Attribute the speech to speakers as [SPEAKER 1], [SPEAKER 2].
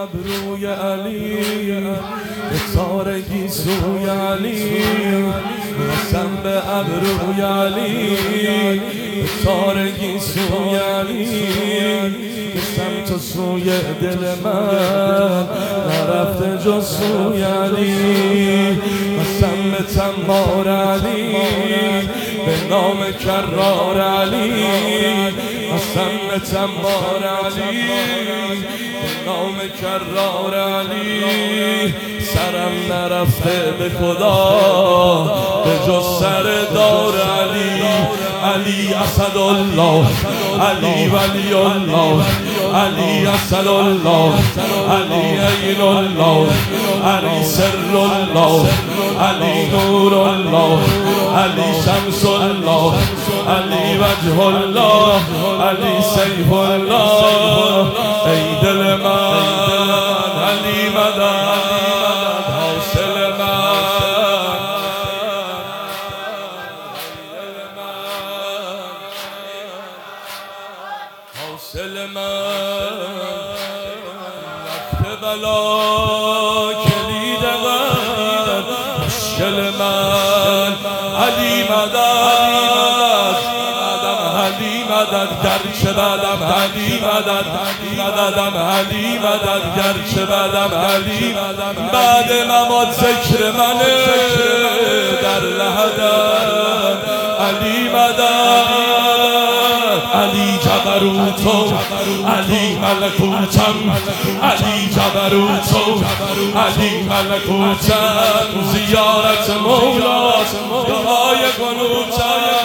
[SPEAKER 1] ابروی علی به تارگی سوی علی قسم به ابروی علی به تارگی سوی علی قسم تو سوی دل من نرفته جز سوی علی قسم به تمار علی به نام کرار علی قسم به تمار علی به نام کرار علی سرم نرفته به خدا به جز سر دار علی علی اسد الله علی ولی الله علی اسد الله علی عین الله علی سر الله علی نور الله علی شمس الله علی وجه الله علی سیف الله ای دل من علی مدد حاصل من حاصل من وقت بلا کلید من مشکل من علی مدد علی مدد گرچه بعدم علی مدد مددم علی مدد گرچه بعدم علی بعد ممات ذکر منه در لحدم علی مدد علی جبروتو علی ملکوتم علی جبروتو علی ملکوتم زیارت مولا دعای قنوتم